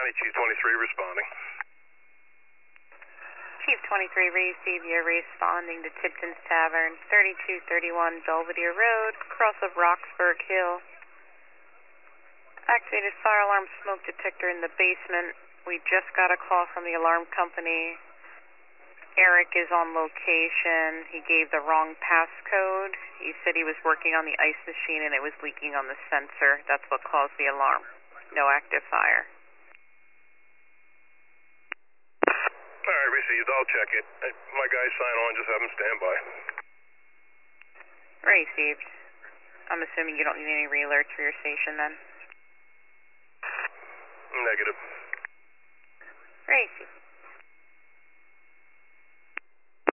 County, Chief 23 responding. Chief 23 received, you're responding to Tipton's Tavern, 3231 Belvedere Road, cross of Roxburgh Hill. Activated fire alarm smoke detector in the basement. We just got a call from the alarm company. Eric is on location. He gave the wrong passcode. He said he was working on the ice machine and it was leaking on the sensor. That's what caused the alarm. No active fire. All right, received. I'll check it. My guys sign on, just have them stand by. Received. I'm assuming you don't need any re-alerts for your station then? Negative. Received.